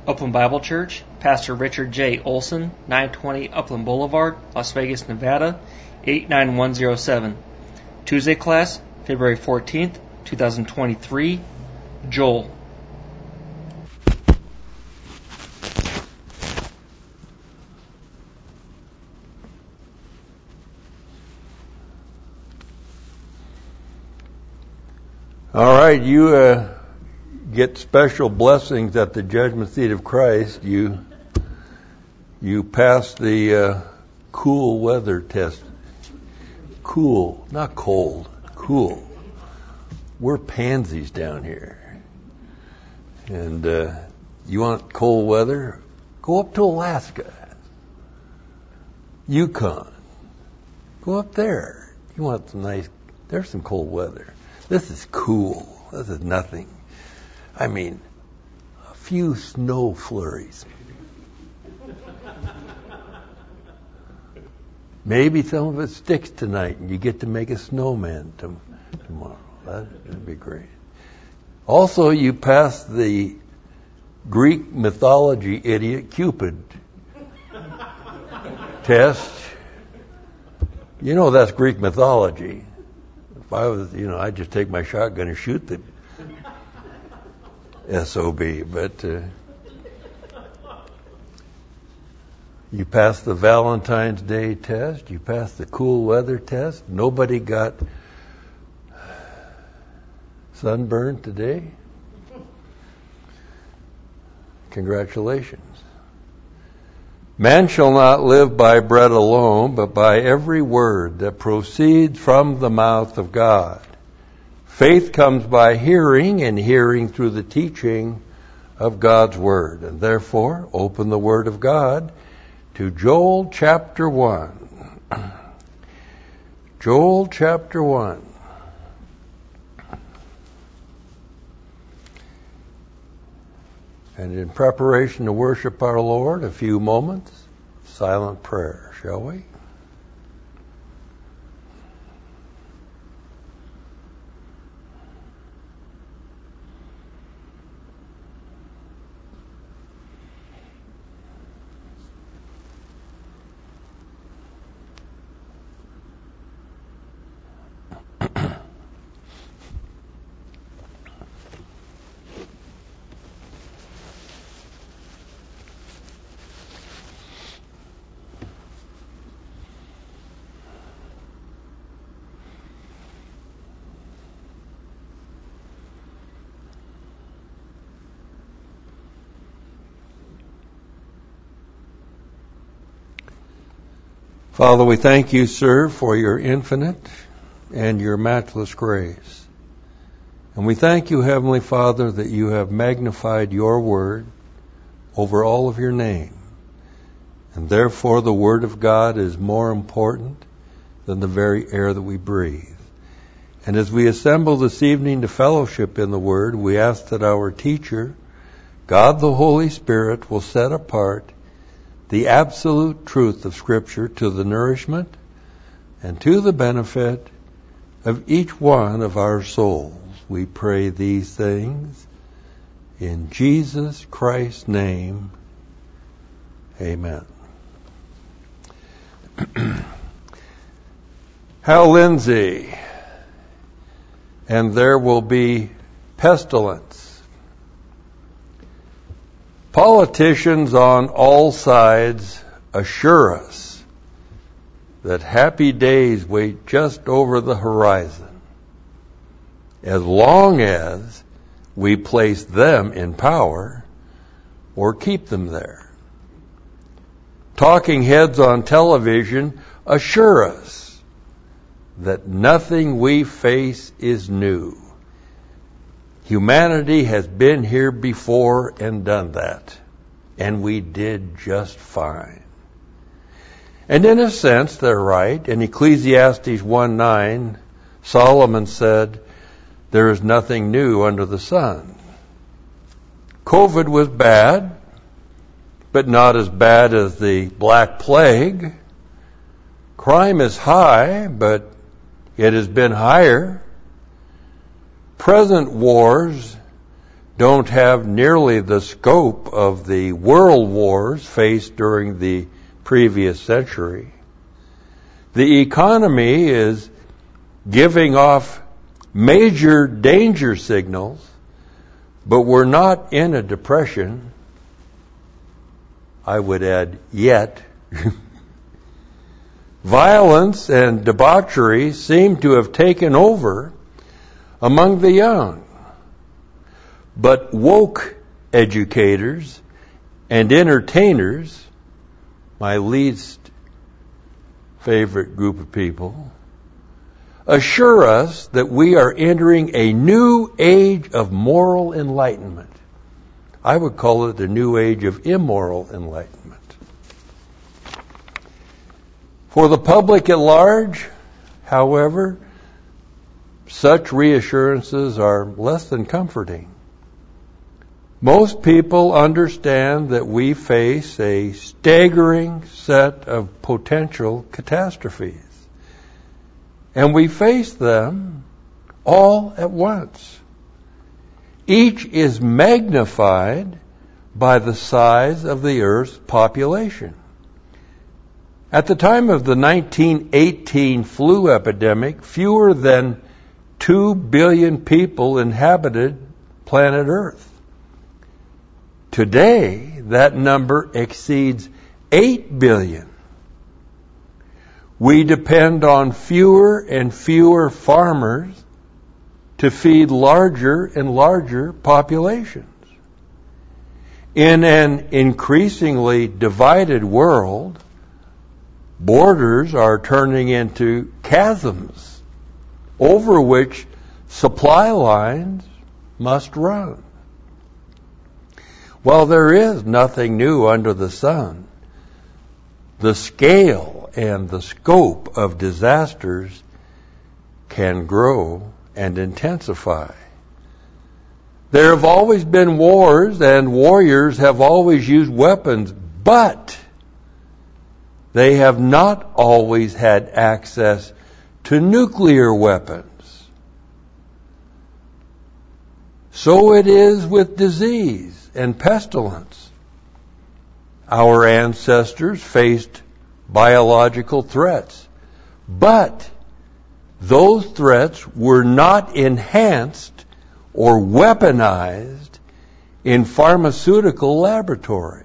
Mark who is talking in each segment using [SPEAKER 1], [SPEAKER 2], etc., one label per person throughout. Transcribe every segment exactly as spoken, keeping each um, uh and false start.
[SPEAKER 1] Upland Bible Church, Pastor Richard J. Olson, nine twenty Upland Boulevard, Las Vegas, Nevada, eight nine one zero seven. Tuesday class, February fourteenth, twenty twenty-three. Joel.
[SPEAKER 2] All right, you uh, get special blessings at the judgment seat of Christ. You you pass the uh, cool weather test. Cool, not cold, cool. We're pansies down here. And uh, you want cold weather? Go up to Alaska, Yukon. Go up there. You want some nice, there's some cold weather. This is cool. This is nothing. I mean, a few snow flurries. Maybe some of it sticks tonight and you get to make a snowman to, tomorrow. That would be great. Also, you pass the Greek mythology idiot Cupid test. You know that's Greek mythology. If I was, you know, I'd just take my shotgun and shoot the S O B. But uh, you passed the Valentine's Day test. You passed the cool weather test. Nobody got sunburned today. Congratulations. Man shall not live by bread alone, but by every word that proceeds from the mouth of God. Faith comes by hearing, and hearing through the teaching of God's word. And therefore, open the word of God to Joel chapter one. Joel chapter one. And in preparation to worship our Lord, a few moments, silent prayer, shall we? Father, we thank you, sir, for your infinite and your matchless grace. And we thank you, Heavenly Father, that you have magnified your word over all of your name. And therefore the word of God is more important than the very air that we breathe. And as we assemble this evening to fellowship in the word, we ask that our teacher, God the Holy Spirit, will set apart the absolute truth of Scripture to the nourishment and to the benefit of each one of our souls. We pray these things in Jesus Christ's name. Amen. Hal Lindsey, and there will be pestilence. Politicians on all sides assure us that happy days wait just over the horizon, as long as we place them in power or keep them there. Talking heads on television assure us that nothing we face is new. Humanity has been here before and done that, and we did just fine. And in a sense, they're right. In Ecclesiastes one nine, Solomon said, "There is nothing new under the sun." COVID was bad, but not as bad as the Black Plague. Crime is high, but it has been higher. Present wars don't have nearly the scope of the world wars faced during the previous century. The economy is giving off major danger signals, but we're not in a depression, I would add, yet. Violence and debauchery seem to have taken over among the young. But woke educators and entertainers, my least favorite group of people, assure us that we are entering a new age of moral enlightenment. I would call it the new age of immoral enlightenment. For the public at large, however, such reassurances are less than comforting. Most people understand that we face a staggering set of potential catastrophes, and we face them all at once. Each is magnified by the size of the Earth's population. At the time of the nineteen eighteen flu epidemic, fewer than two billion people inhabited planet Earth. Today, that number exceeds eight billion. We depend on fewer and fewer farmers to feed larger and larger populations. In an increasingly divided world, borders are turning into chasms over which supply lines must run. While there is nothing new under the sun, the scale and the scope of disasters can grow and intensify. There have always been wars, and warriors have always used weapons, but they have not always had access to nuclear weapons. So it is with disease and pestilence. Our ancestors faced biological threats, but those threats were not enhanced or weaponized in pharmaceutical laboratories.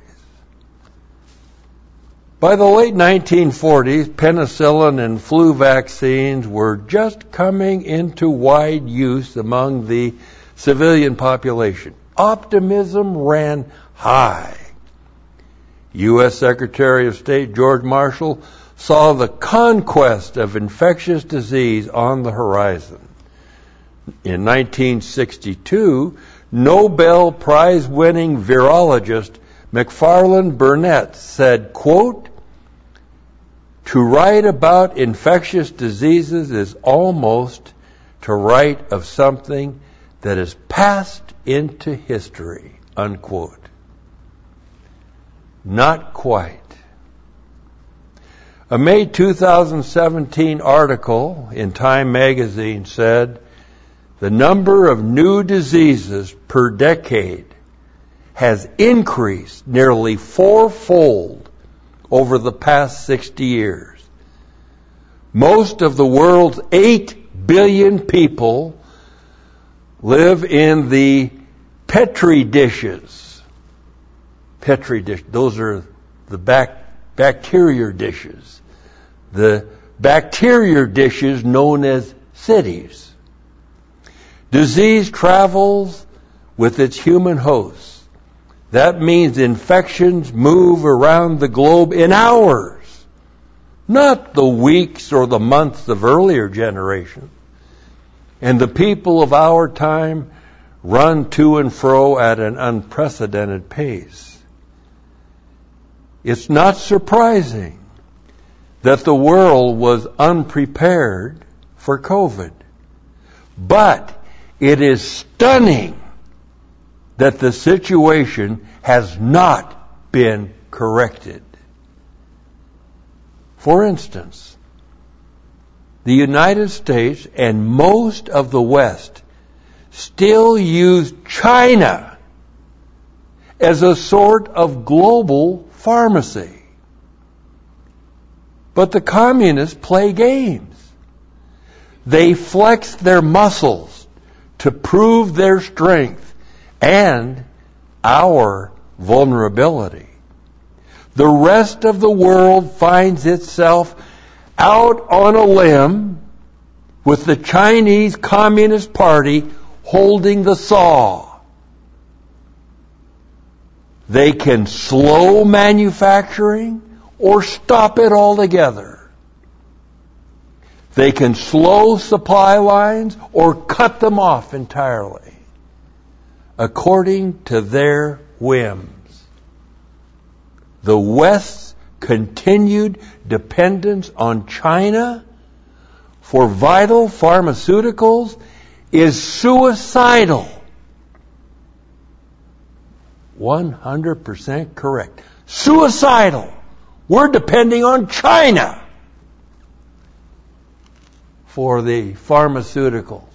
[SPEAKER 2] By the late nineteen forties, penicillin and flu vaccines were just coming into wide use among the civilian population. Optimism ran high. U S Secretary of State George Marshall saw the conquest of infectious disease on the horizon. In nineteen sixty-two, Nobel Prize-winning virologist Macfarlane Burnett said, quote, "To write about infectious diseases is almost to write of something that is passed into history," unquote. Not quite. A May two thousand seventeen article in Time magazine said, the number of new diseases per decade has increased nearly fourfold over the past sixty years. Most of the world's eight billion people live in the Petri dishes. Petri dish, those are the bac- bacteria dishes. The bacteria dishes known as cities. Disease travels with its human hosts. That means infections move around the globe in hours, not the weeks or the months of earlier generations. And the people of our time run to and fro at an unprecedented pace. It's not surprising that the world was unprepared for COVID. But it is stunning that the situation has not been corrected. For instance, the United States and most of the West still use China as a sort of global pharmacy. But the communists play games. They flex their muscles to prove their strength and our vulnerability. The rest of the world finds itself out on a limb with the Chinese Communist Party holding the saw. They can slow manufacturing or stop it altogether. They can slow supply lines or cut them off entirely, according to their whims. The West's continued dependence on China for vital pharmaceuticals is suicidal. one hundred percent correct. Suicidal. We're depending on China for the pharmaceuticals.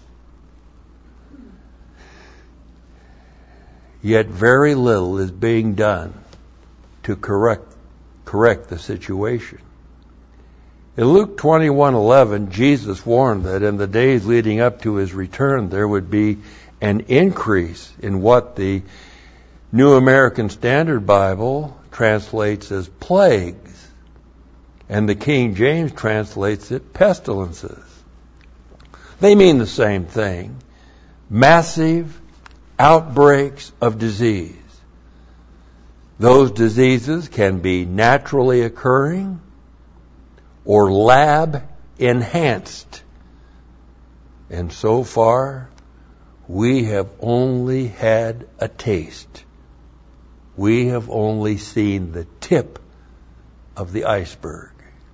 [SPEAKER 2] Yet very little is being done to correct correct the situation. In Luke twenty-one eleven, Jesus warned that in the days leading up to his return there would be an increase in what the New American Standard Bible translates as plagues, and the King James translates it pestilences. They mean the same thing. Massive outbreaks of disease. Those diseases can be naturally occurring or lab enhanced. And so far, we have only had a taste. We have only seen the tip of the iceberg.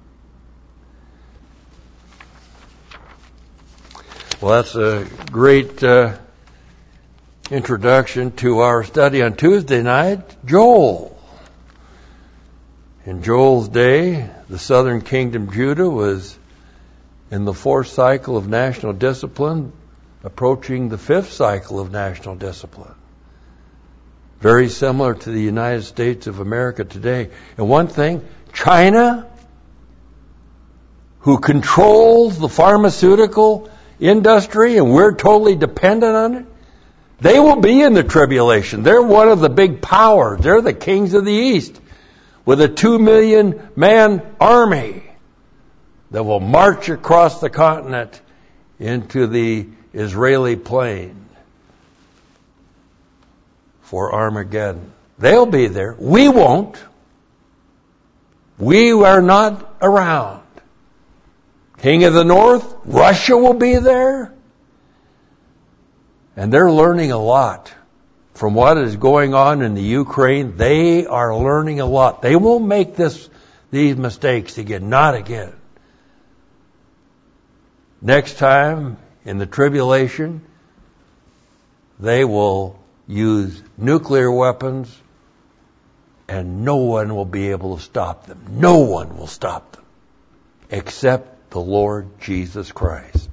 [SPEAKER 2] Well, that's a great uh, introduction to our study on Tuesday night, Joel. In Joel's day, the southern kingdom, Judah, was in the fourth cycle of national discipline, approaching the fifth cycle of national discipline. Very similar to the United States of America today. And one thing, China, who controls the pharmaceutical industry, and we're totally dependent on it, they will be in the tribulation. They're one of the big powers. They're the kings of the East with a two million man army that will march across the continent into the Israeli plain for Armageddon. They'll be there. We won't. We are not around. King of the North, Russia will be there. And they're learning a lot from what is going on in the Ukraine. They are learning a lot. They won't make this these mistakes again. Not again. Next time in the tribulation, they will use nuclear weapons and no one will be able to stop them. No one will stop them except the Lord Jesus Christ.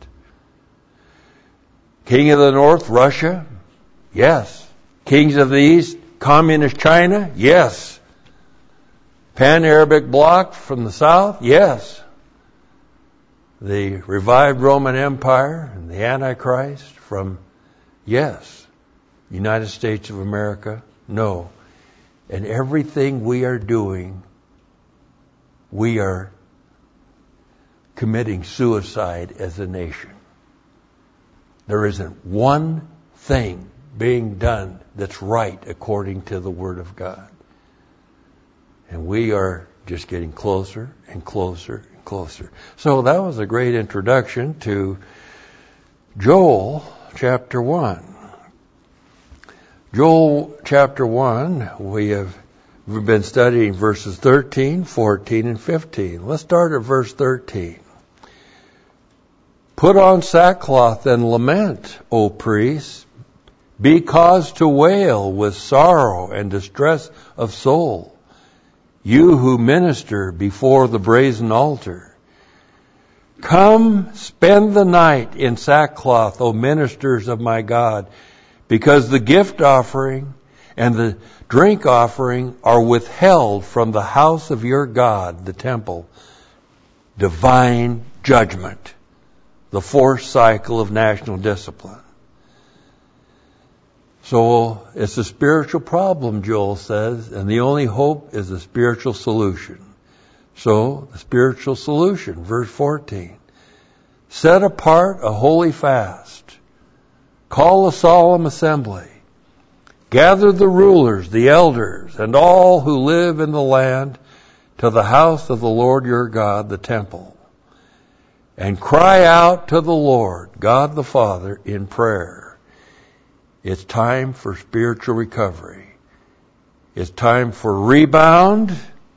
[SPEAKER 2] King of the North, Russia? Yes. Kings of the East, Communist China? Yes. Pan-Arabic bloc from the South? Yes. The revived Roman Empire and the Antichrist from, yes. United States of America? No. And everything we are doing, we are committing suicide as a nation. There isn't one thing being done that's right according to the Word of God. And we are just getting closer and closer and closer. So that was a great introduction to Joel chapter one. Joel chapter one, we have we've been studying verses thirteen, fourteen, and fifteen. Let's start at verse thirteen. Put on sackcloth and lament, O priests. Be caused to wail with sorrow and distress of soul, you who minister before the brazen altar. Come, spend the night in sackcloth, O ministers of my God, because the gift offering and the drink offering are withheld from the house of your God, the temple. Divine judgment, the fourth cycle of national discipline. So it's a spiritual problem, Joel says, and the only hope is a spiritual solution. So, the spiritual solution, verse fourteen. Set apart a holy fast. Call a solemn assembly. Gather the rulers, the elders, and all who live in the land to the house of the Lord your God, the temple. And cry out to the Lord, God the Father, in prayer. It's time for spiritual recovery. It's time for rebound.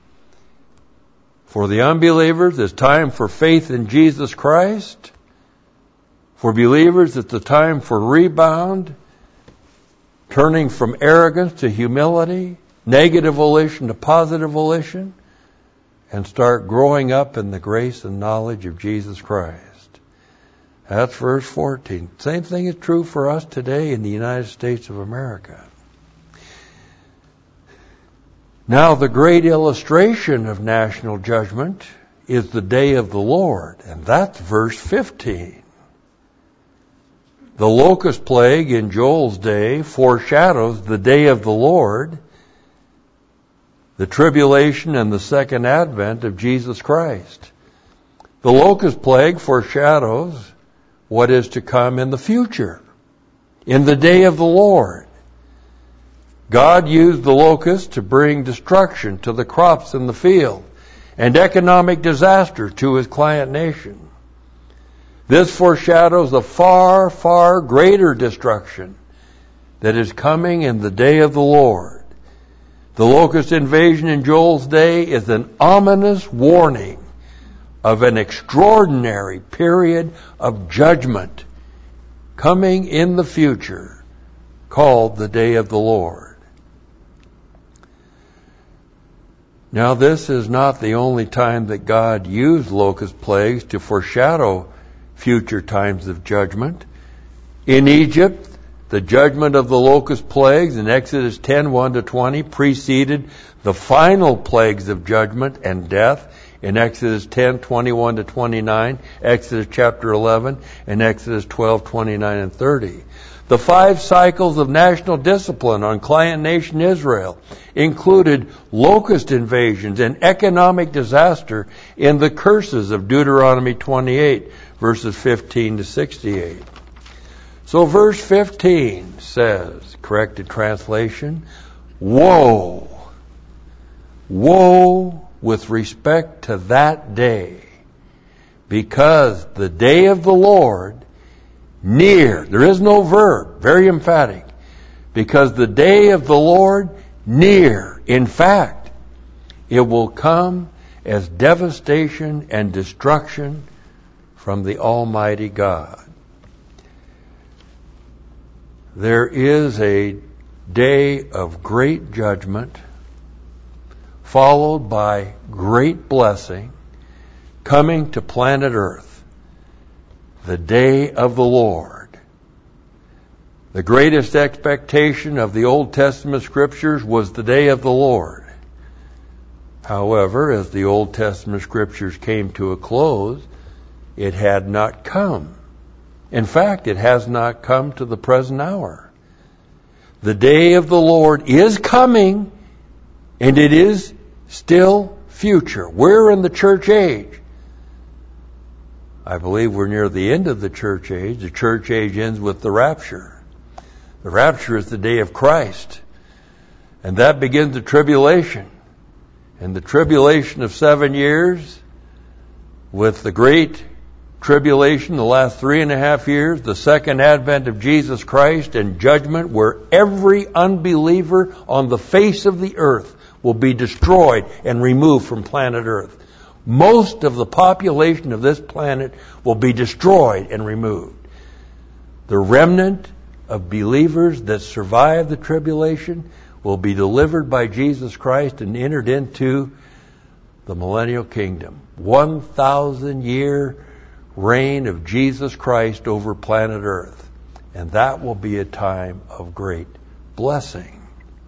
[SPEAKER 2] For the unbelievers, it's time for faith in Jesus Christ. For believers, it's a time for rebound, turning from arrogance to humility, negative volition to positive volition, and start growing up in the grace and knowledge of Jesus Christ. That's verse fourteen. Same thing is true for us today in the United States of America. Now, the great illustration of national judgment is the day of the Lord, and that's verse fifteen. The locust plague in Joel's day foreshadows the day of the Lord, the tribulation and the second advent of Jesus Christ. The locust plague foreshadows what is to come in the future, in the day of the Lord. God used the locust to bring destruction to the crops in the field and economic disaster to his client nation. This foreshadows a far, far greater destruction that is coming in the day of the Lord. The locust invasion in Joel's day is an ominous warning of an extraordinary period of judgment coming in the future, called the day of the Lord. Now, this is not the only time that God used locust plagues to foreshadow future times of judgment. In Egypt, the judgment of the locust plagues in Exodus ten, one to twenty preceded the final plagues of judgment and death in Exodus ten, twenty-one to twenty-nine, Exodus chapter eleven, and Exodus twelve, twenty-nine and thirty. The five cycles of national discipline on client nation Israel included locust invasions and economic disaster in the curses of Deuteronomy twenty-eight, verses fifteen to sixty-eight. So verse fifteen says, corrected translation, woe, woe with respect to that day, because the day of the Lord near, there is no verb, very emphatic, because the day of the Lord near, in fact, it will come as devastation and destruction from the Almighty God. There is a day of great judgment followed by great blessing coming to planet Earth. The day of the Lord. The greatest expectation of the Old Testament scriptures was the day of the Lord. However, as the Old Testament scriptures came to a close, it had not come. In fact, it has not come to the present hour. The day of the Lord is coming, and it is still future. We're in the church age. I believe we're near the end of the church age. The church age ends with the rapture. The rapture is the day of Christ. And that begins the tribulation. And the tribulation of seven years, with the great tribulation, the last three and a half years, the second advent of Jesus Christ, and judgment, where every unbeliever on the face of the earth will be destroyed and removed from planet Earth. Most of the population of this planet will be destroyed and removed. The remnant of believers that survive the tribulation will be delivered by Jesus Christ and entered into the millennial kingdom. One thousand year reign of Jesus Christ over planet Earth. And that will be a time of great blessing.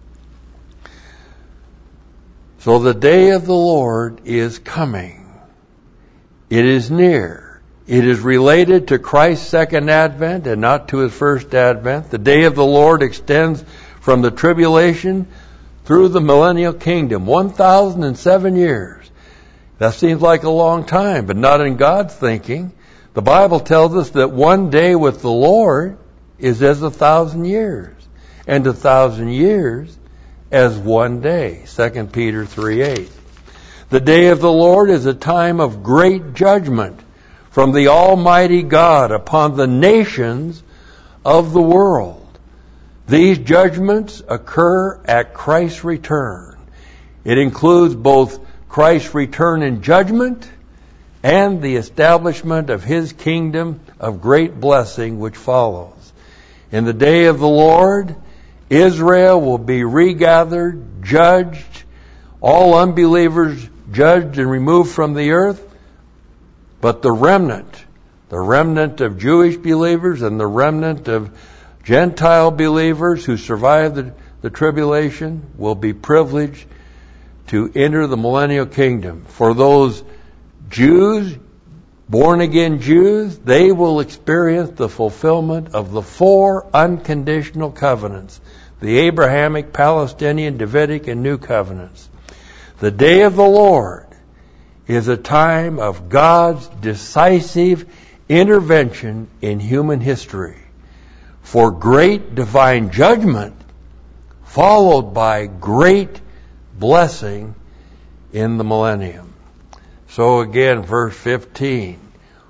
[SPEAKER 2] So the day of the Lord is coming. It is near. It is related to Christ's second advent and not to his first advent. The day of the Lord extends from the tribulation through the millennial kingdom, one thousand seven years. That seems like a long time, but not in God's thinking. The Bible tells us that one day with the Lord is as a thousand years, and a thousand years as one day. Second Peter three eight. The day of the Lord is a time of great judgment from the Almighty God upon the nations of the world. These judgments occur at Christ's return. It includes both Christ's return in judgment and the establishment of his kingdom of great blessing which follows. In the day of the Lord, Israel will be regathered, judged, all unbelievers judged and removed from the earth, but the remnant, the remnant of Jewish believers and the remnant of Gentile believers who survive the, the tribulation will be privileged to enter the millennial kingdom. For those Jews, born-again Jews, they will experience the fulfillment of the four unconditional covenants, the Abrahamic, Palestinian, Davidic, and New Covenants. The day of the Lord is a time of God's decisive intervention in human history for great divine judgment, followed by great blessing in the millennium. So again, verse fifteen,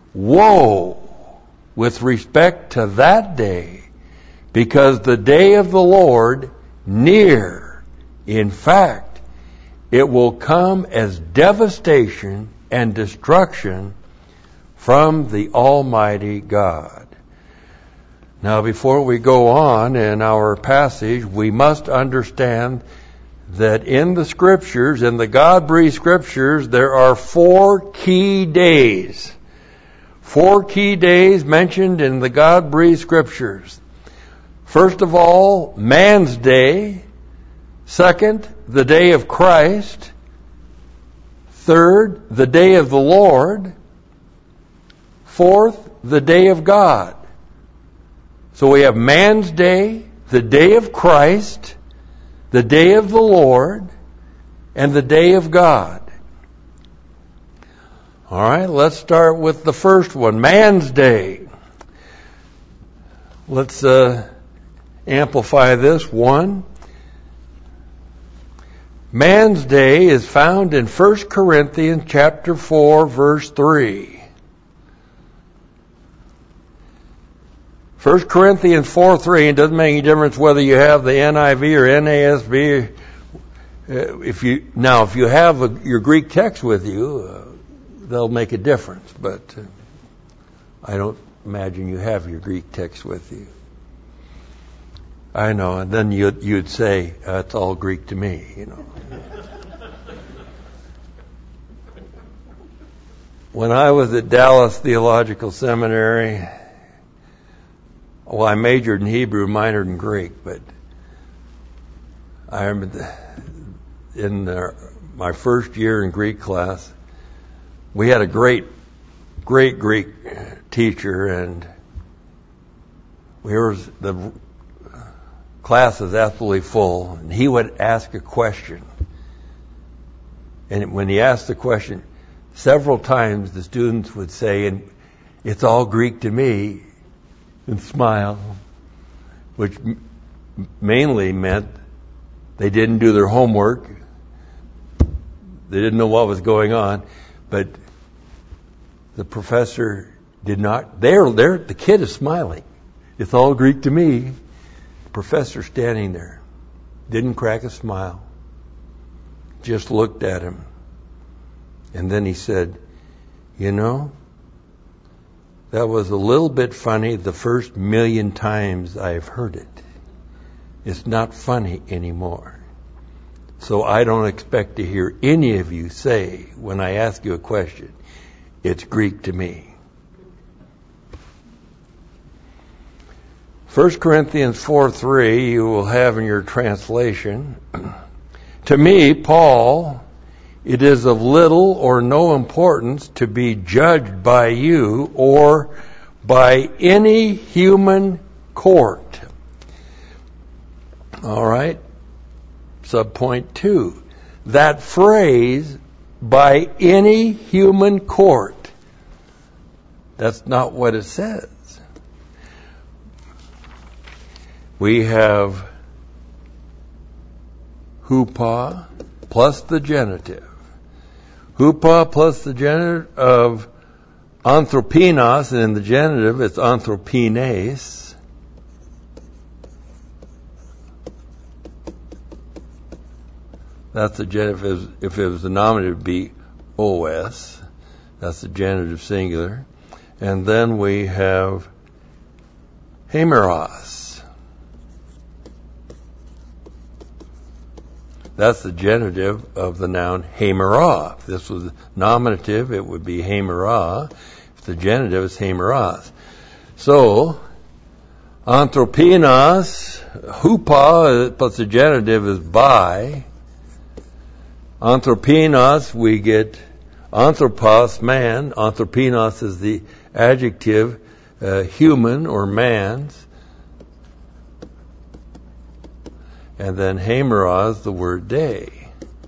[SPEAKER 2] woe with respect to that day, because the day of the Lord near. In fact, it will come as devastation and destruction from the Almighty God. Now, before we go on in our passage, we must understand that in the Scriptures, in the God-breathed Scriptures, there are four key days. Four key days mentioned in the God-breathed Scriptures. First of all, man's day. Second, the day of Christ. Third, the day of the Lord. Fourth, the day of God. So we have man's day, the day of Christ, the day of the Lord, and the day of God. All right, let's start with the first one, man's day. Let's uh, amplify this. One, man's day is found in First Corinthians chapter four, verse three. First Corinthians four three, it doesn't make any difference whether you have the N I V or N A S B. If you now, if you have a, your Greek text with you, uh, they'll make a difference. But uh, I don't imagine you have your Greek text with you. I know, and then you'd, you'd say uh, it's all Greek to me, you know. When I was at Dallas Theological Seminary, well, I majored in Hebrew, minored in Greek, but I remember in the, my first year in Greek class, we had a great, great Greek teacher, and we were, the class was absolutely full, and he would ask a question. And when he asked the question, several times the students would say, and it's all Greek to me, and smile, which m- mainly meant they didn't do their homework. They didn't know what was going on, but the professor did not. There, there, the kid is smiling. It's all Greek to me. The professor standing there didn't crack a smile. Just looked at him, and then he said, "You know, that was a little bit funny the first million times I've heard it. It's not funny anymore. So I don't expect to hear any of you say, when I ask you a question, it's Greek to me." First Corinthians four three you will have in your translation. To me, Paul, it is of little or no importance to be judged by you or by any human court. All right. Subpoint two. That phrase, by any human court, that's not what it says. We have hupa plus the genitive. Hupa plus the genitive of anthropinos, and in the genitive it's anthropines. That's the genitive. If it was the nominative, it would be os. That's the genitive singular. And then we have hemeros. That's the genitive of the noun hemera. If this was nominative, it would be hemera. If the genitive is hemeros. So, anthropinos, hupa plus the genitive is by. Anthropinos, we get anthropos, man. Anthropinos is the adjective, uh, human or man's. And then hemeros, the word day.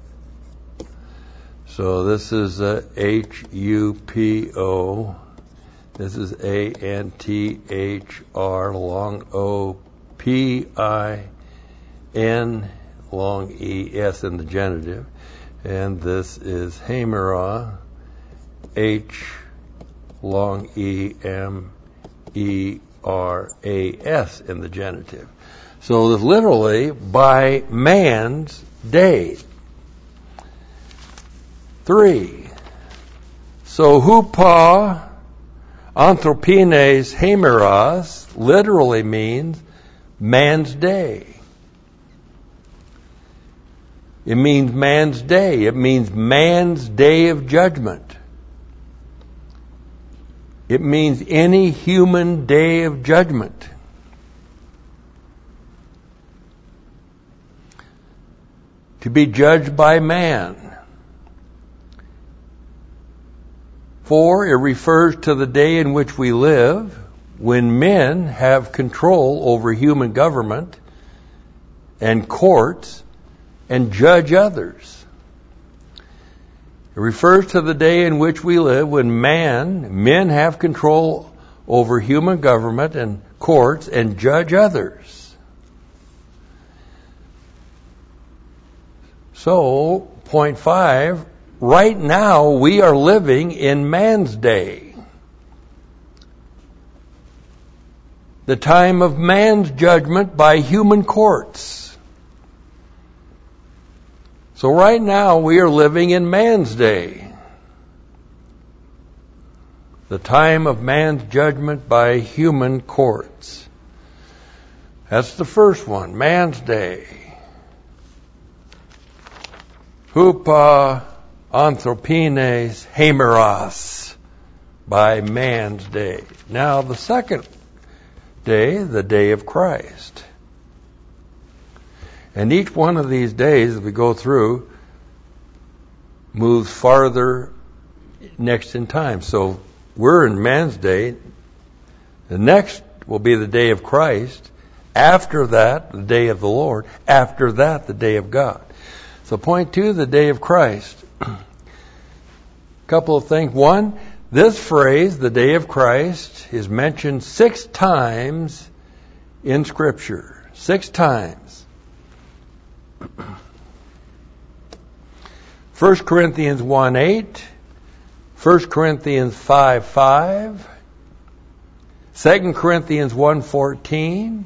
[SPEAKER 2] So this is uh, H U P O. This is A N T H R, long O, P I N, long E, S in the genitive. And this is hemera, H, long E, M, E, R, A, S in the genitive. So literally, by man's day. Three. So hupa anthropines hemeros literally means man's day. It means man's day. It means man's day of judgment. It means any human day of judgment. To be judged by man. Four, it refers to the day in which we live, when men have control over human government and courts and judge others. It refers to the day in which we live, when man, men have control over human government and courts and judge others. So, point five, right now we are living in man's day. The time of man's judgment by human courts. So right now we are living in man's day. The time of man's judgment by human courts. That's the first one, man's day. Hupa anthropines hemeros, by man's day. Now the second day, the day of Christ. And each one of these days, as we go through, moves farther next in time. So we're in man's day. The next will be the day of Christ. After that, the day of the Lord. After that, the day of God. So point two, the day of Christ. A couple of things. One, this phrase, the day of Christ, is mentioned six times in Scripture. Six times. First Corinthians one eight, First Corinthians five five, Second Corinthians one fourteen,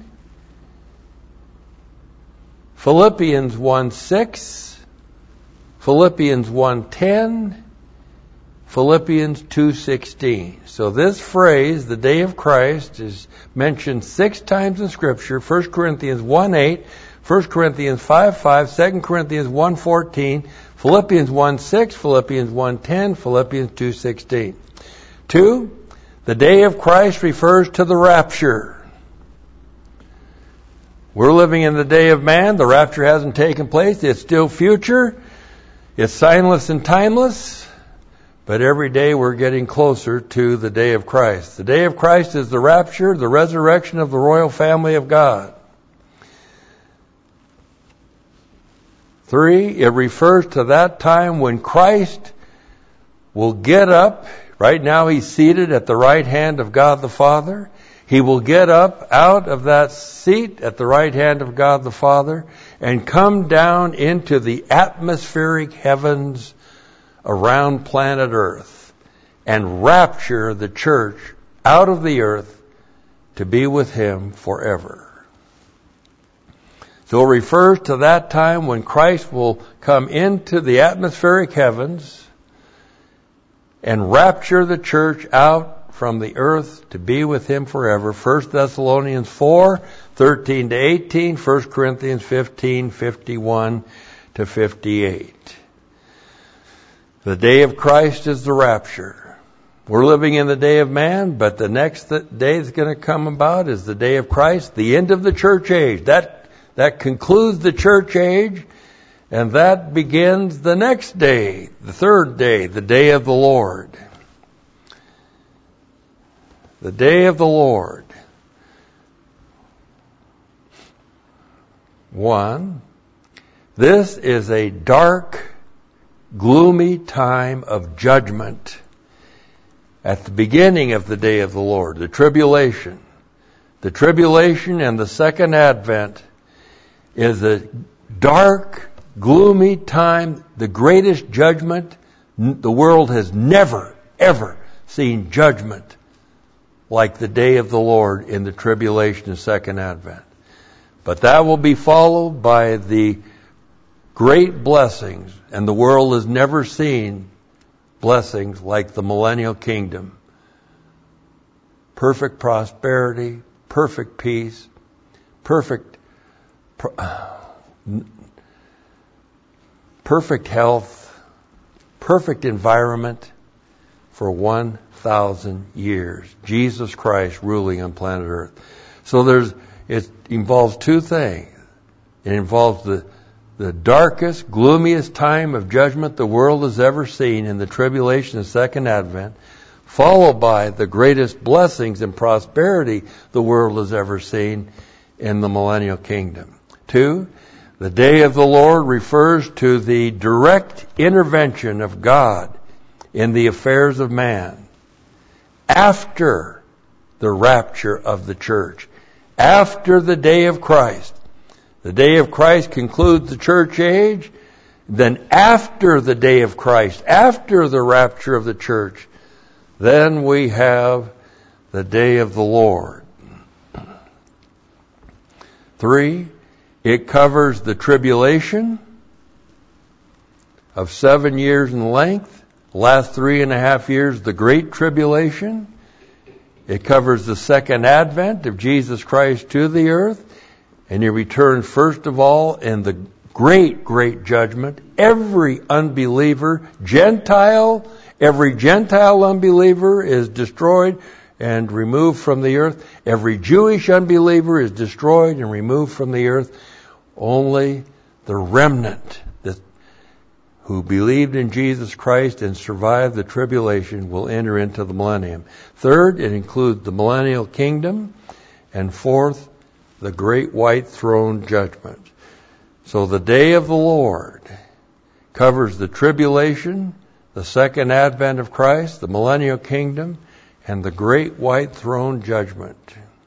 [SPEAKER 2] Philippians one six, Philippians one ten, Philippians two sixteen. So this phrase, the day of Christ, is mentioned six times in Scripture. First Corinthians one eight, First Corinthians five five, Second Corinthians one fourteen, Philippians one six, Philippians one ten, Philippians two We're living in the day of man. The rapture hasn't taken place. It's still future. It's signless and timeless. But every day we're getting closer to the day of Christ. The day of Christ is the rapture, the resurrection of the royal family of God. Three, it refers to that time when Christ will get up. Right now he's seated at the right hand of God the Father. He will get up out of that seat at the right hand of God the Father and come down into the atmospheric heavens around planet Earth and rapture the church out of the earth to be with Him forever. So it refers to that time when Christ will come into the atmospheric heavens and rapture the church out from the earth to be with Him forever. First Thessalonians four, thirteen to eighteen, First Corinthians fifteen, fifty-one to fifty-eight. The day of Christ is the rapture. We're living in the day of man, but the next day that's going to come about is the day of Christ, the end of the church age. That That concludes the church age, and that begins the next day, the third day, the day of the Lord. The day of the Lord. One, this is a dark, gloomy time of judgment at the beginning of the day of the Lord, the tribulation. The tribulation and the second advent is a dark, gloomy time, the greatest judgment. The world has never, ever seen judgment like the day of the Lord in the tribulation and second advent. But that will be followed by the great blessings, and the world has never seen blessings like the millennial kingdom. Perfect prosperity, perfect peace, perfect perfect health, perfect environment for one thousand years. Jesus Christ ruling on planet Earth. So there's, it involves two things. It involves the, the darkest, gloomiest time of judgment the world has ever seen in the tribulation and second advent, followed by the greatest blessings and prosperity the world has ever seen in the millennial kingdom. Two, the day of the Lord refers to the direct intervention of God in the affairs of man after the rapture of the church, after the day of Christ. The day of Christ concludes the church age. Then after the day of Christ, after the rapture of the church, then we have the day of the Lord. Three, it covers the tribulation of seven years in length. Last three and a half years, the Great Tribulation. It covers the second advent of Jesus Christ to the earth. And He returns first of all in the great, great judgment. Every unbeliever, Gentile, every Gentile unbeliever is destroyed and removed from the earth. Every Jewish unbeliever is destroyed and removed from the earth. Only the remnant that, who believed in Jesus Christ and survived the tribulation will enter into the millennium. Third, it includes the millennial kingdom. And fourth, the great white throne judgment. So the day of the Lord covers the tribulation, the second advent of Christ, the millennial kingdom, and the great white throne judgment.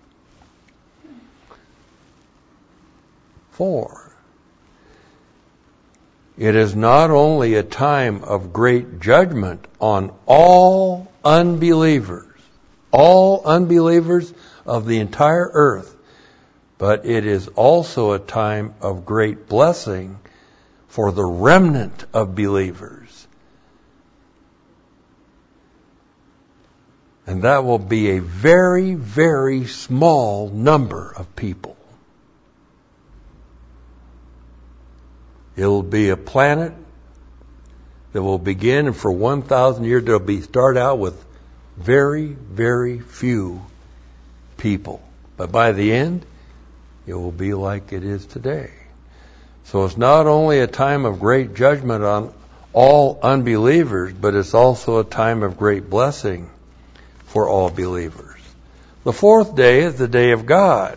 [SPEAKER 2] Four, it is not only a time of great judgment on all unbelievers, all unbelievers of the entire earth, but it is also a time of great blessing for the remnant of believers. And that will be a very, very small number of people. It will be a planet that will begin, and for one thousand years there will be start out with very, very few people. But by the end, it will be like it is today. So it's not only a time of great judgment on all unbelievers, but it's also a time of great blessing for all believers. The fourth day is the day of God.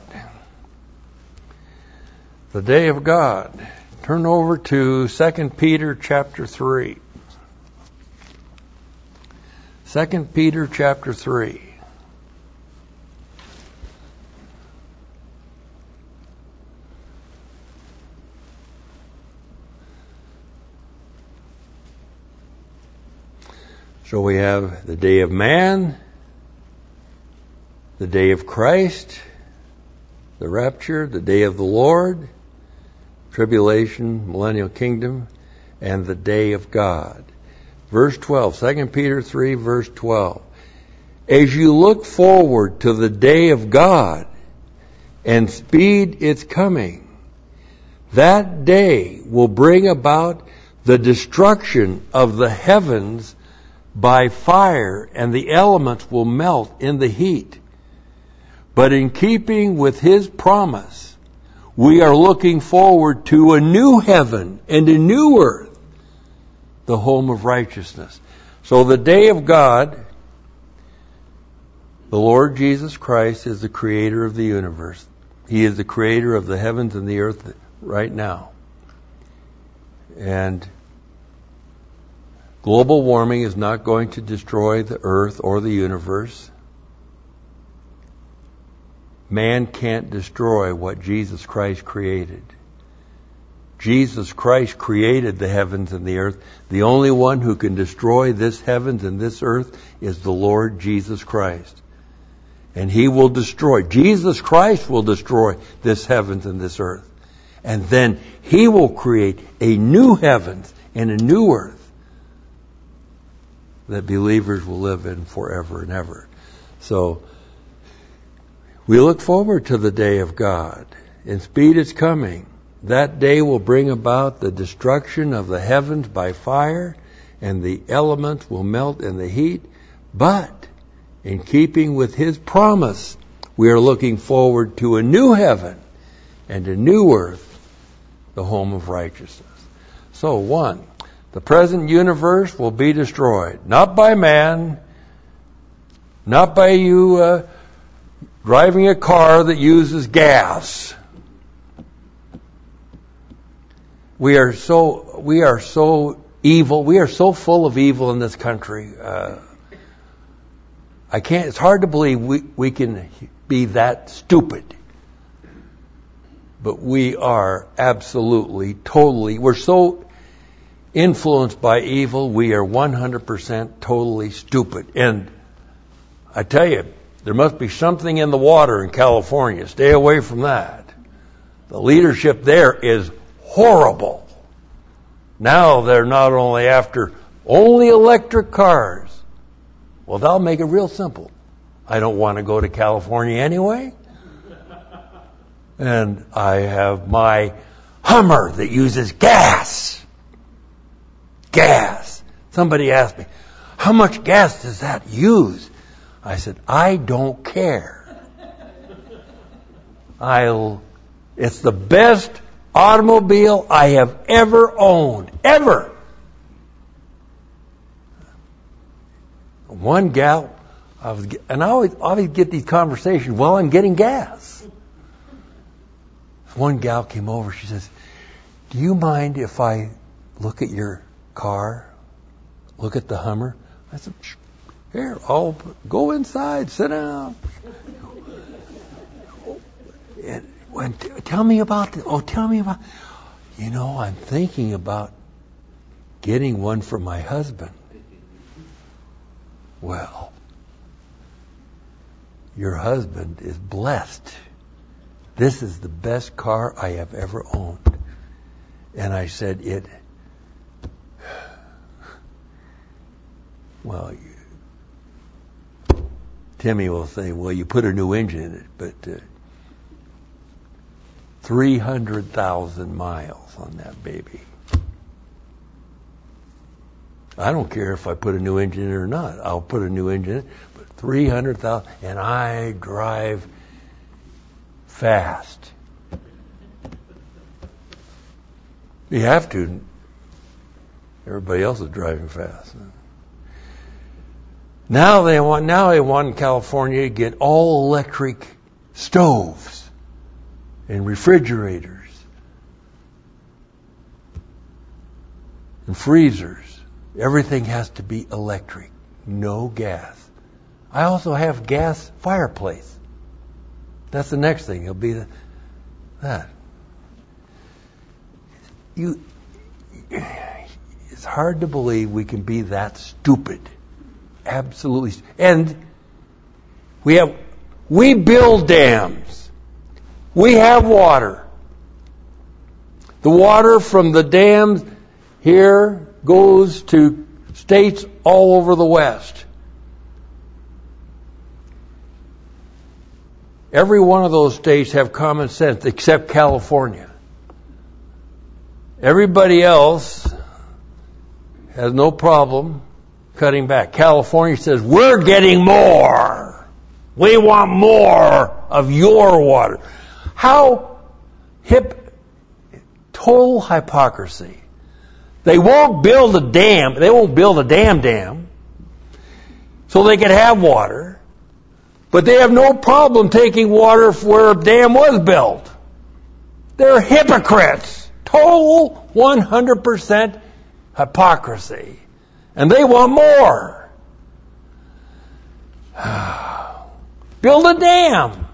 [SPEAKER 2] The day of God. Turn over to Second Peter chapter three. Second Peter chapter three. So we have the day of man, the day of Christ, the rapture, the day of the Lord, tribulation, millennial kingdom, and the day of God. Verse twelve, Second Peter three, verse twelve. As you look forward to the day of God and speed its coming, that day will bring about the destruction of the heavens by fire, and the elements will melt in the heat. But in keeping with His promise, we are looking forward to a new heaven and a new earth, the home of righteousness. So the day of God, the Lord Jesus Christ is the creator of the universe. He is the creator of the heavens and the earth right now. And global warming is not going to destroy the earth or the universe. Man can't destroy what Jesus Christ created. Jesus Christ created the heavens and the earth. The only one who can destroy this heavens and this earth is the Lord Jesus Christ. And He will destroy, Jesus Christ will destroy this heavens and this earth. And then He will create a new heavens and a new earth that believers will live in forever and ever. So, we look forward to the day of God, and speed is coming. That day will bring about the destruction of the heavens by fire, and the elements will melt in the heat. But, in keeping with His promise, we are looking forward to a new heaven and a new earth, the home of righteousness. So, one, the present universe will be destroyed. Not by man, not by you uh, driving a car that uses gas. We are so we are so evil. We are so full of evil in this country. Uh, I can't. It's hard to believe we we can be that stupid. But we are absolutely, totally. We're so influenced by evil, we are one hundred percent totally stupid. And I tell you, there must be something in the water in California. Stay away from that. The leadership there is horrible. Now they're not only after only electric cars. Well, that'll make it real simple. I don't want to go to California anyway. And I have my Hummer that uses gas. Gas. Somebody asked me, how much gas does that use? I said, I don't care. I'll, it's the best automobile I have ever owned. Ever. One gal, I was, and I always, always get these conversations while I'm getting gas. One gal came over, she says, do you mind if I look at your car? Look at the Hummer? I said, here, I'll go inside, sit down. And when, tell me about the, oh, tell me about, you know, I'm thinking about getting one for my husband. Well, your husband is blessed. This is the best car I have ever owned. And I said, it, well, you, Timmy will say, well, you put a new engine in it, but uh, three hundred thousand miles on that baby. I don't care if I put a new engine in it or not. I'll put a new engine in it, but three hundred thousand, and I drive fast. You have to. Everybody else is driving fast. Now they want, now they want in California to get all electric stoves and refrigerators and freezers. Everything has to be electric, no gas. I also have gas fireplace. That's the next thing. It'll be the, that. You, it's hard to believe we can be that stupid. Absolutely. And we have, we build dams. We have water. The water from the dams here goes to states all over the West. Every one of those states have common sense except California. Everybody else has no problem cutting back. California says, we're getting more. We want more of your water. How hip, total hypocrisy. They won't build a dam. They won't build a damn dam so they can have water. But they have no problem taking water where a dam was built. They're hypocrites. Total one hundred percent hypocrisy. And they want more. Build a dam.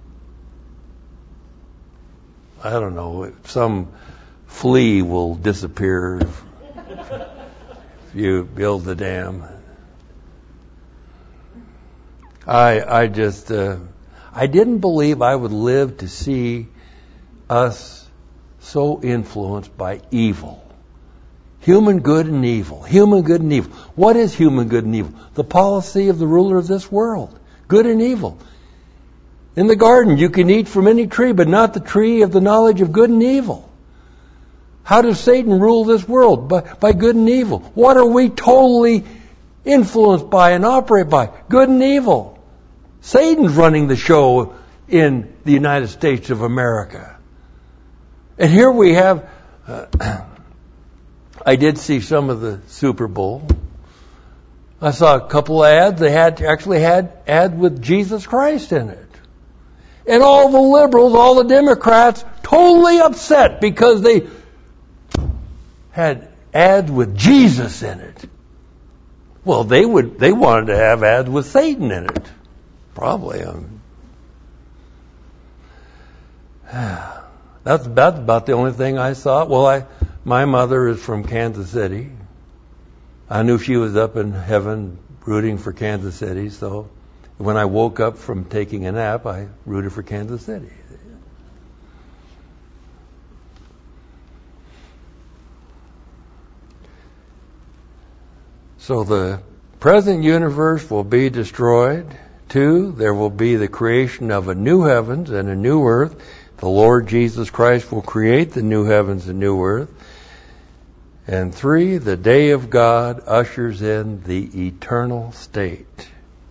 [SPEAKER 2] I don't know. Some flea will disappear if you build the dam. I I just uh, I didn't believe I would live to see us so influenced by evil. Human good and evil. Human good and evil. What is human good and evil? The policy of the ruler of this world. Good and evil. In the garden, you can eat from any tree, but not the tree of the knowledge of good and evil. How does Satan rule this world? By, by good and evil. What are we totally influenced by and operate by? Good and evil. Satan's running the show in the United States of America. And here we have... Uh, I did see some of the Super Bowl. I saw a couple of ads. They had actually had ad with Jesus Christ in it. And all the liberals, all the Democrats, totally upset because they had ads with Jesus in it. Well, they would they wanted to have ads with Satan in it. Probably. Um, that's, that's about the only thing I saw. Well, I... My mother is from Kansas City. I knew she was up in heaven rooting for Kansas City, so when I woke up from taking a nap, I rooted for Kansas City. So the present universe will be destroyed. Two, there will be the creation of a new heavens and a new earth. The Lord Jesus Christ will create the new heavens and new earth. And three, the day of God ushers in the eternal state.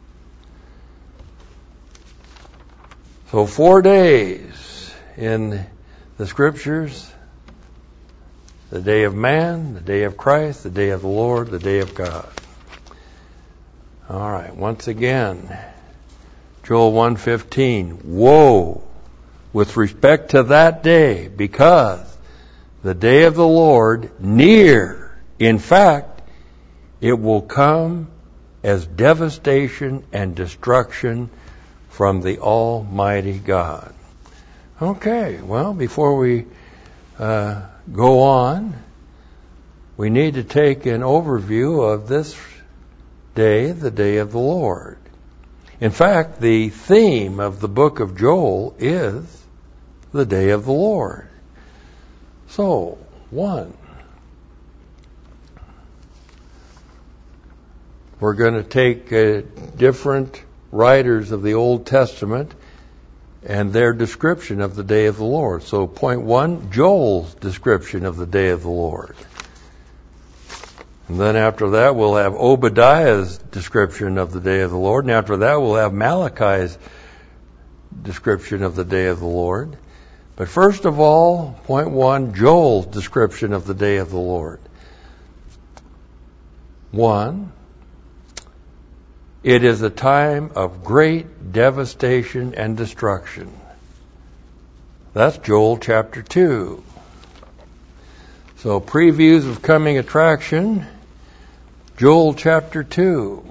[SPEAKER 2] So four days in the Scriptures: the day of man, the day of Christ, the day of the Lord, the day of God. All right, once again, Joel one fifteen. Woe with respect to that day, because the day of the Lord near. In fact, it will come as devastation and destruction from the Almighty God. Okay, well, before we uh, go on, we need to take an overview of this day, the day of the Lord. In fact, the theme of the book of Joel is the day of the Lord. So, one, we're going to take uh, different writers of the Old Testament and their description of the day of the Lord. So, point one, Joel's description of the day of the Lord. And then after that, we'll have Obadiah's description of the day of the Lord. And after that, we'll have Malachi's description of the day of the Lord. But first of all, point one, Joel's description of the day of the Lord. One, it is a time of great devastation and destruction. That's Joel chapter two. So previews of coming attraction, Joel chapter two.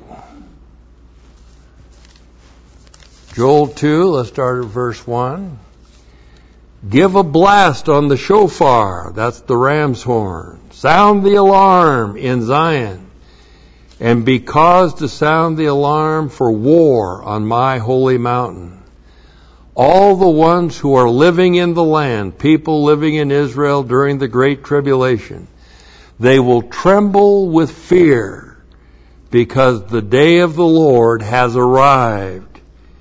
[SPEAKER 2] Joel two, let's start at verse one. Give a blast on the shofar, that's the ram's horn. Sound the alarm in Zion, and be caused to sound the alarm for war on my holy mountain. All the ones who are living in the land, people living in Israel during the Great Tribulation, they will tremble with fear because the day of the Lord has arrived,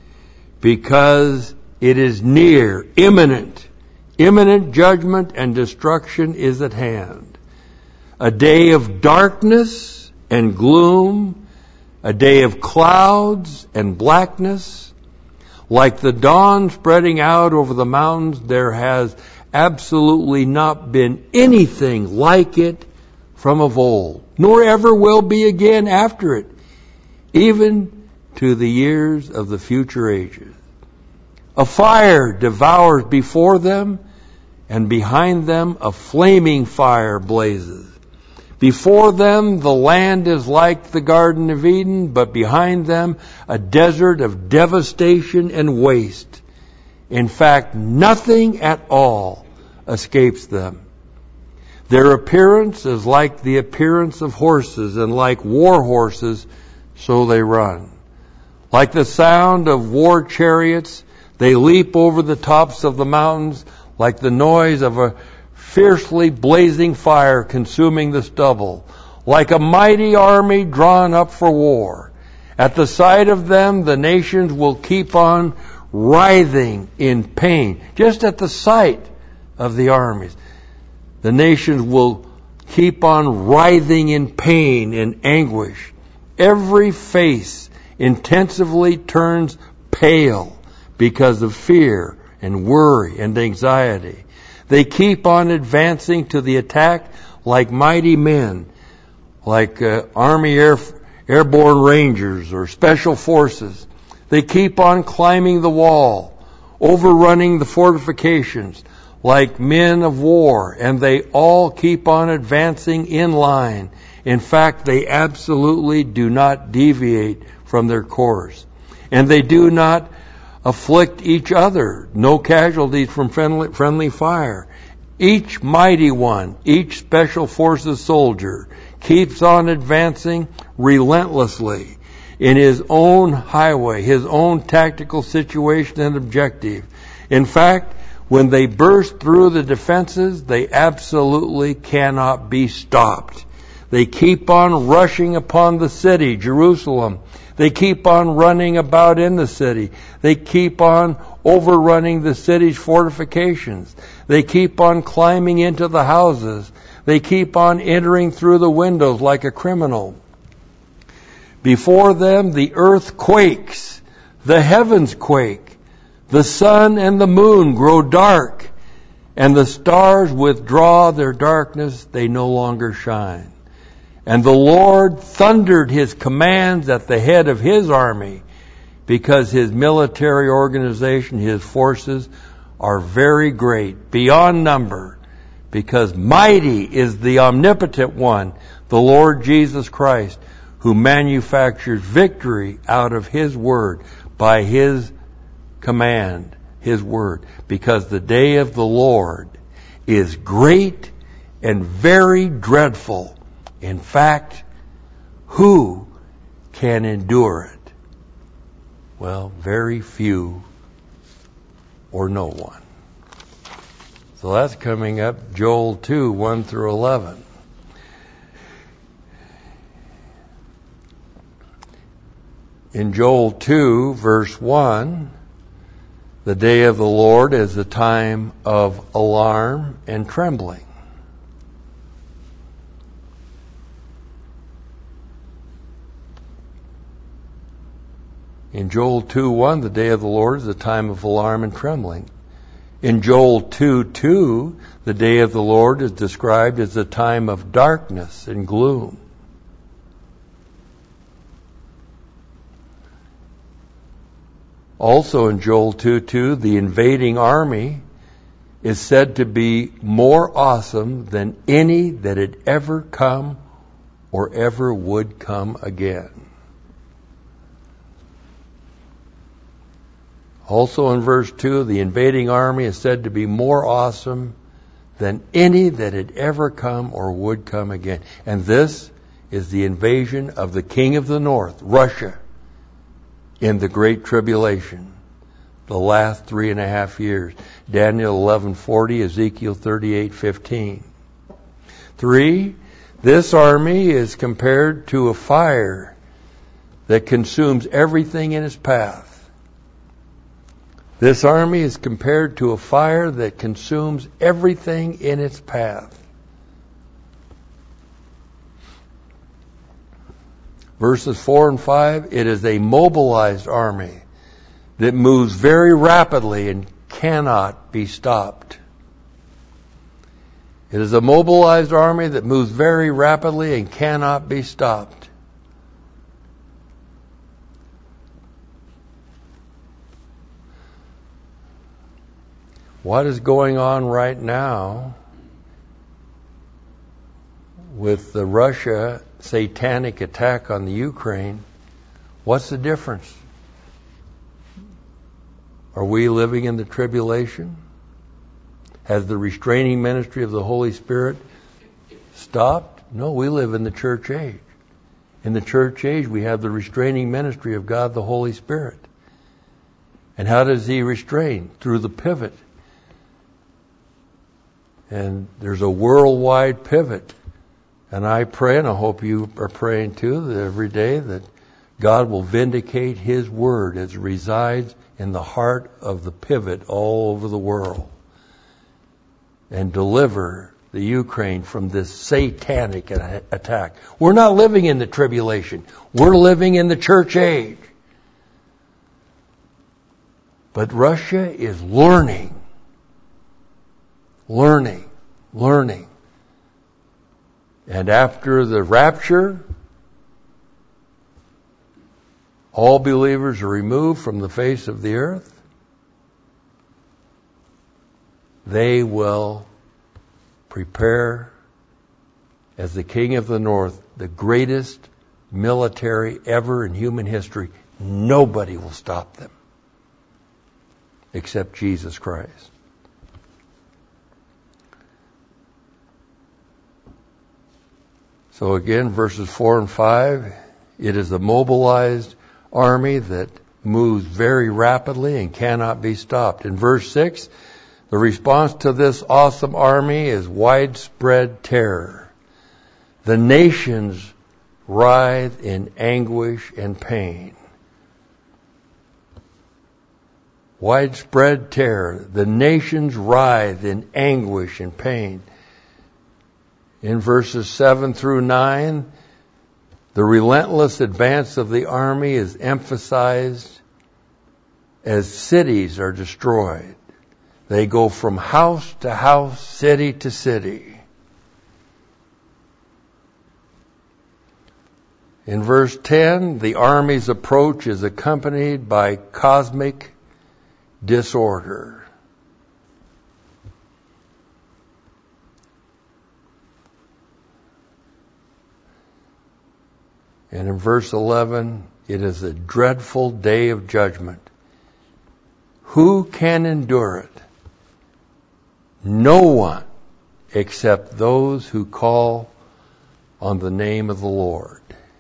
[SPEAKER 2] because it is near, imminent. Imminent judgment and destruction is at hand. A day of darkness and gloom, a day of clouds and blackness. Like the dawn spreading out over the mountains, there has absolutely not been anything like it from of old, nor ever will be again after it, even to the years of the future ages. A fire devours before them, and behind them a flaming fire blazes. Before them the land is like the Garden of Eden, but behind them a desert of devastation and waste. In fact, nothing at all escapes them. Their appearance is like the appearance of horses, and like war horses, so they run. Like the sound of war chariots, they leap over the tops of the mountains, like the noise of a fiercely blazing fire consuming the stubble, like a mighty army drawn up for war. At the sight of them, the nations will keep on writhing in pain. Just at the sight of the armies, the nations will keep on writhing in pain and anguish. Every face intensively turns pale because of fear and worry and anxiety. They keep on advancing to the attack like mighty men, like uh, Army Air, Airborne Rangers or Special Forces. They keep on climbing the wall, overrunning the fortifications like men of war, and they all keep on advancing in line. In fact, they absolutely do not deviate from their course. And they do not afflict each other. No casualties from friendly, friendly fire. Each mighty one, each special forces soldier keeps on advancing relentlessly in his own highway, his own tactical situation and objective. In fact, when they burst through the defenses, they absolutely cannot be stopped. They keep on rushing upon the city, Jerusalem. They keep on running about in the city. They keep on overrunning the city's fortifications. They keep on climbing into the houses. They keep on entering through the windows like a criminal. Before them, the earth quakes. The heavens quake. The sun and the moon grow dark. And the stars withdraw their darkness. They no longer shine. And the Lord thundered his commands at the head of his army, because his military organization, his forces, are very great, beyond number, because mighty is the omnipotent one, the Lord Jesus Christ, who manufactures victory out of his word, by his command, his word, because the day of the Lord is great and very dreadful. In fact, who can endure it? Well, very few or no one. So that's coming up, Joel two, one through eleven. In Joel two, verse one, the day of the Lord is a time of alarm and trembling. In Joel two one, the day of the Lord is a time of alarm and trembling. In Joel two two, the day of the Lord is described as a time of darkness and gloom. Also in Joel two two, the invading army is said to be more awesome than any that had ever come or ever would come again. Also in verse two, the invading army is said to be more awesome than any that had ever come or would come again. And this is the invasion of the king of the north, Russia, in the Great Tribulation, the last three and a half years. Daniel eleven forty, Ezekiel thirty-eight fifteen. Three, this army is compared to a fire that consumes everything in its path. This army is compared to a fire that consumes everything in its path. Verses four and five, it is a mobilized army that moves very rapidly and cannot be stopped. It is a mobilized army that moves very rapidly and cannot be stopped. What is going on right now with the Russia satanic attack on the Ukraine? What's the difference? Are we living in the tribulation? Has the restraining ministry of the Holy Spirit stopped? No, we live in the church age. In the church age, we have the restraining ministry of God, the Holy Spirit. And how does He restrain? Through the pivot. And there's a worldwide pivot. And I pray, and I hope you are praying too, that every day that God will vindicate His word as it resides in the heart of the pivot all over the world and deliver the Ukraine from this satanic attack. We're not living in the tribulation. We're living in the church age. But Russia is learning, learning, learning. And after the rapture, all believers are removed from the face of the earth. They will prepare as the king of the north, the greatest military ever in human history. Nobody will stop them except Jesus Christ. So again, verses four and five, it is a mobilized army that moves very rapidly and cannot be stopped. In verse six, the response to this awesome army is widespread terror. The nations writhe in anguish and pain. Widespread terror. The nations writhe in anguish and pain. In verses seven through nine, the relentless advance of the army is emphasized as cities are destroyed. They go from house to house, city to city. In verse ten, the army's approach is accompanied by cosmic disorder. And in verse eleven, it is a dreadful day of judgment. Who can endure it? No one except those who call on the name of the Lord.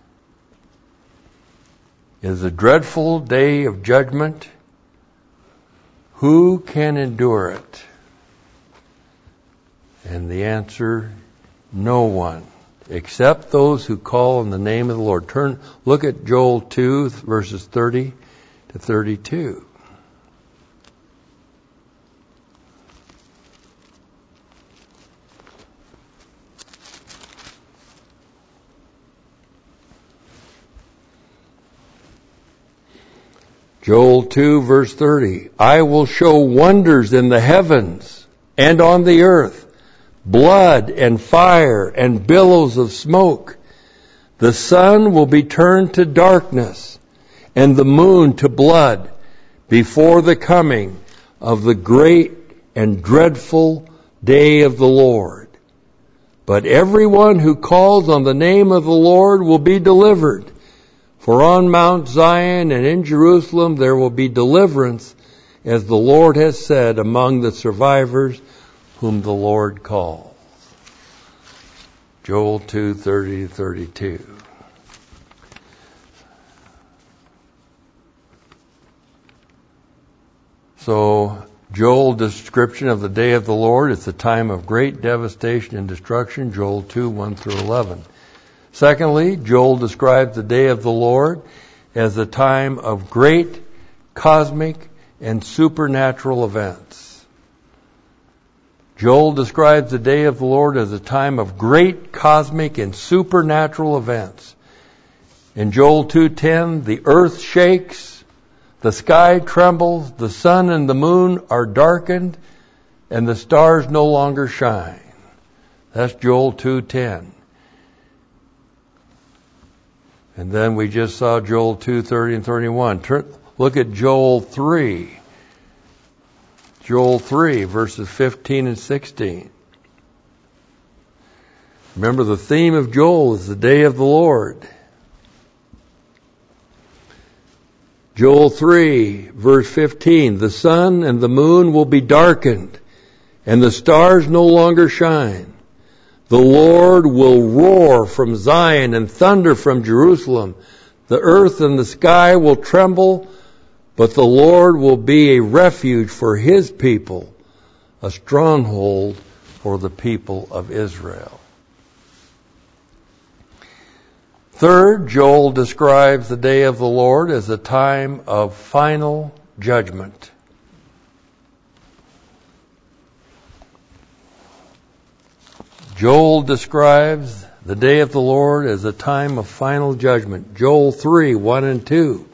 [SPEAKER 2] It is a dreadful day of judgment. Who can endure it? And the answer, no one, except those who call on the name of the Lord. Turn, look at Joel two, verses thirty to thirty-two. Joel two, verse thirty. I will show wonders in the heavens and on the earth, blood and fire and billows of smoke. The sun will be turned to darkness and the moon to blood before the coming of the great and dreadful day of the Lord. But everyone who calls on the name of the Lord will be delivered. For on Mount Zion and in Jerusalem there will be deliverance, as the Lord has said, among the survivors whom the Lord calls. Joel two, thirty to thirty-two. So, Joel's description of the day of the Lord is the time of great devastation and destruction, Joel two, one through eleven. Secondly, Joel describes the day of the Lord as a time of great cosmic and supernatural events. Joel describes the day of the Lord as a time of great cosmic and supernatural events. In Joel two ten, the earth shakes, the sky trembles, the sun and the moon are darkened, and the stars no longer shine. That's Joel two ten. And then we just saw Joel two, thirty and thirty-one. Turn, look at Joel three. Joel three, verses fifteen and sixteen. Remember, the theme of Joel is the day of the Lord. Joel three, verse fifteen. The sun and the moon will be darkened, and the stars no longer shine. The Lord will roar from Zion and thunder from Jerusalem. The earth and the sky will tremble, but the Lord will be a refuge for His people, a stronghold for the people of Israel. Third, Joel describes the day of the Lord as a time of final judgment. Joel describes the day of the Lord as a time of final judgment. Joel three, one and two.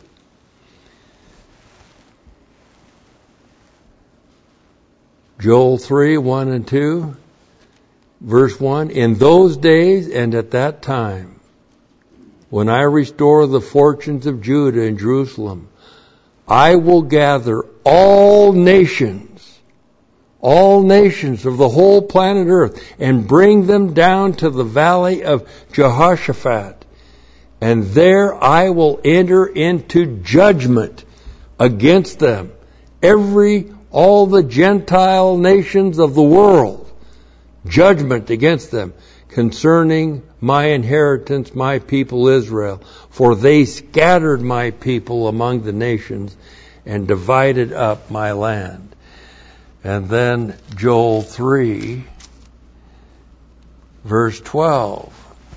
[SPEAKER 2] Joel three, one and two. Verse one, in those days and at that time, when I restore the fortunes of Judah and Jerusalem, I will gather all nations, all nations of the whole planet Earth, and bring them down to the valley of Jehoshaphat. And there I will enter into judgment against them. Every, all the Gentile nations of the world, judgment against them concerning my inheritance, my people Israel. For they scattered my people among the nations and divided up my land. And then Joel three, verse twelve.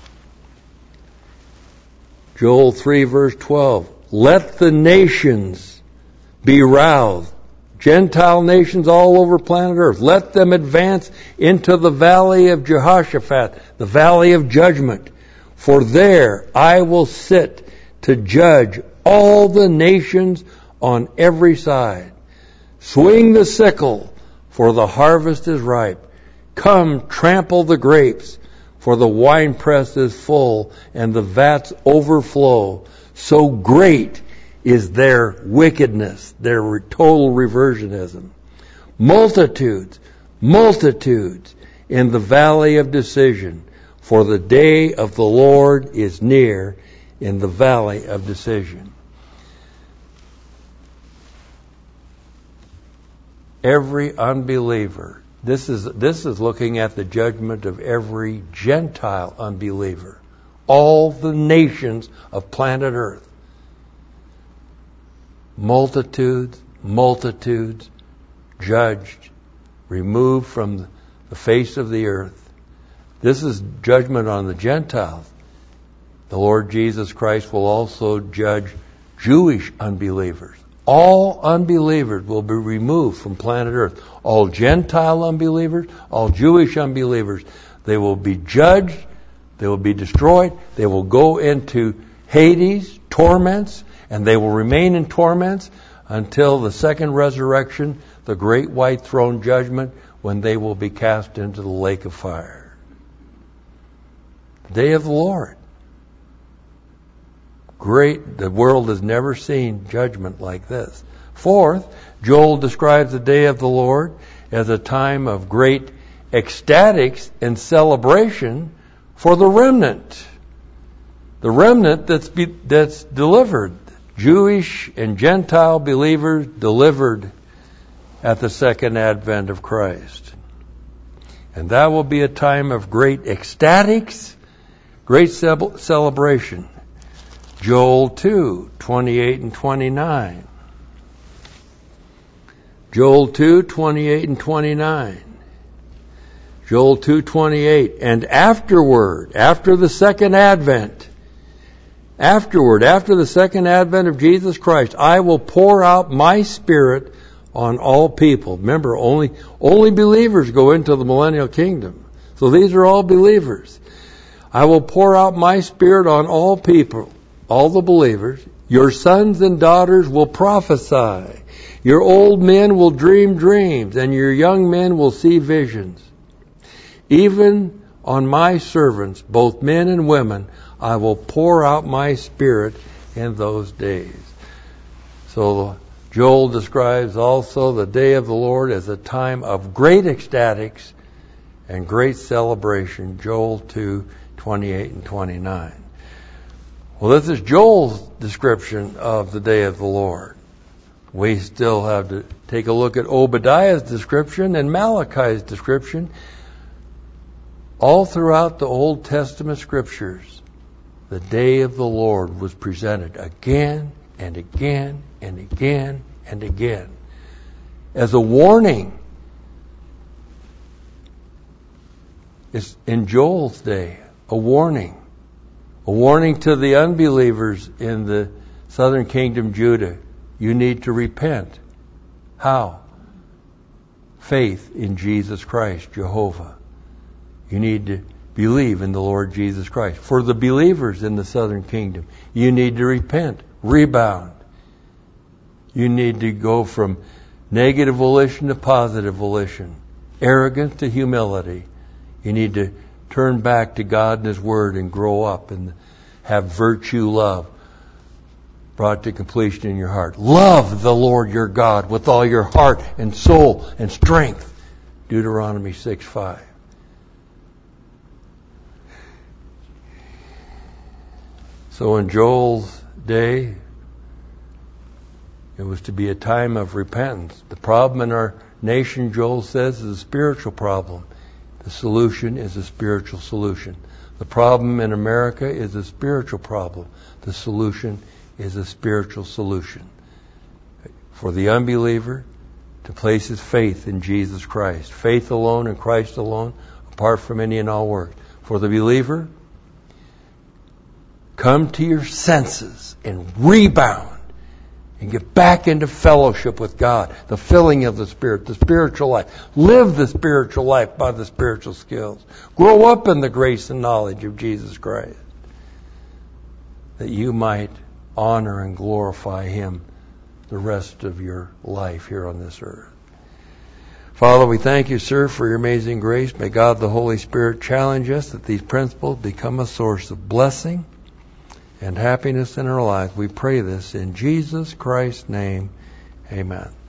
[SPEAKER 2] Joel three, verse twelve. Let the nations be roused. Gentile nations all over planet Earth. Let them advance into the valley of Jehoshaphat, the valley of judgment. For there I will sit to judge all the nations on every side. Swing the sickle, for the harvest is ripe. Come, trample the grapes, for the winepress is full, and the vats overflow. So great is their wickedness, their total reversionism. Multitudes, multitudes in the valley of decision, for the day of the Lord is near in the valley of decision. Every unbeliever. This is, this is looking at the judgment of every Gentile unbeliever. All the nations of planet Earth. Multitudes, multitudes, judged, removed from the face of the earth. This is judgment on the Gentiles. The Lord Jesus Christ will also judge Jewish unbelievers. All unbelievers will be removed from planet Earth. All Gentile unbelievers, all Jewish unbelievers, they will be judged, they will be destroyed, they will go into Hades, torments, And they will remain in torments until the second resurrection, the great white throne judgment, when they will be cast into the lake of fire. The day of the Lord. Great, the world has never seen judgment like this. Fourth, Joel describes the day of the Lord as a time of great ecstatics and celebration for the remnant. The remnant that's be, that's delivered. Jewish and Gentile believers delivered at the second advent of Christ. And that will be a time of great ecstatics, great ce- celebration. Joel two, twenty-eight and twenty-nine. Joel two, twenty-eight and twenty-nine. Joel two, twenty-eight. And afterward, after the second advent, afterward, after the second advent of Jesus Christ, I will pour out my Spirit on all people. Remember, only, only believers go into the millennial kingdom. So these are all believers. I will pour out my Spirit on all people, all the believers. Your sons and daughters will prophesy. Your old men will dream dreams, and your young men will see visions. Even on my servants, both men and women, I will pour out my Spirit in those days. So Joel describes also the day of the Lord as a time of great ecstatics and great celebration. Joel two, twenty-eight and twenty-nine. Well, this is Joel's description of the day of the Lord. We still have to take a look at Obadiah's description and Malachi's description. All throughout the Old Testament scriptures, the day of the Lord was presented again and again and again and again as a warning. It's in Joel's day, a warning. A warning to the unbelievers in the southern kingdom, Judah. You need to repent. How? Faith in Jesus Christ, Jehovah. You need to believe in the Lord Jesus Christ. For the believers in the southern kingdom, you need to repent, rebound. You need to go from negative volition to positive volition, arrogance to humility. You need to turn back to God and His Word and grow up and have virtue love brought to completion in your heart. Love the Lord your God with all your heart and soul and strength. Deuteronomy six five. So in Joel's day, it was to be a time of repentance. The problem in our nation, Joel says, is a spiritual problem. The solution is a spiritual solution. The problem in America is a spiritual problem. The solution is a spiritual solution. For the unbeliever to place his faith in Jesus Christ. Faith alone in Christ alone, apart from any and all works. For the believer, come to your senses and rebound and get back into fellowship with God, the filling of the Spirit, the spiritual life. Live the spiritual life by the spiritual skills. Grow up in the grace and knowledge of Jesus Christ, that you might honor and glorify Him the rest of your life here on this earth. Father, we thank you, sir, for your amazing grace. May God the Holy Spirit challenge us that these principles become a source of blessing and happiness in our lives. We pray this in Jesus Christ's name. Amen.